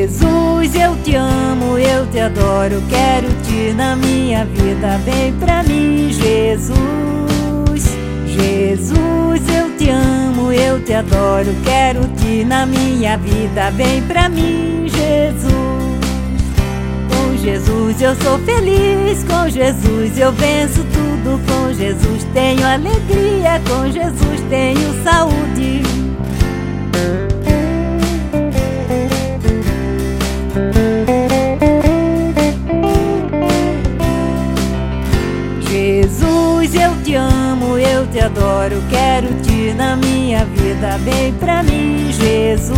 Jesus, eu te amo, eu te adoro, quero-te na minha vida, vem pra mim, Jesus. Jesus, eu te amo, eu te adoro, quero-te na minha vida, vem pra mim, Jesus. Com Jesus eu sou feliz, com Jesus eu venço tudo, com Jesus tenho alegria, com Jesus tenho saúde. Jesus, eu te amo, eu te adoro, quero-te na minha vida, vem pra mim, Jesus.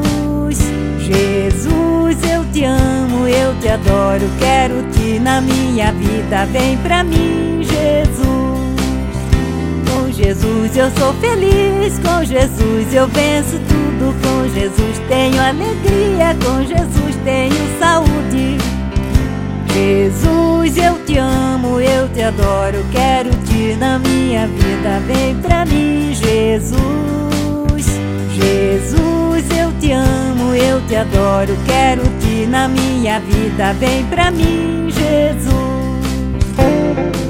Jesus, eu te amo, eu te adoro, quero-te na minha vida, vem pra mim, Jesus. Com Jesus eu sou feliz, com Jesus eu venço tudo, com Jesus tenho alegria, com Jesus tenho saúde. Jesus, eu te amo, eu te adoro, quero-te na minha vida, vem pra mim, Jesus. Jesus, eu te amo, eu te adoro, quero-te na minha vida, vem pra mim, Jesus.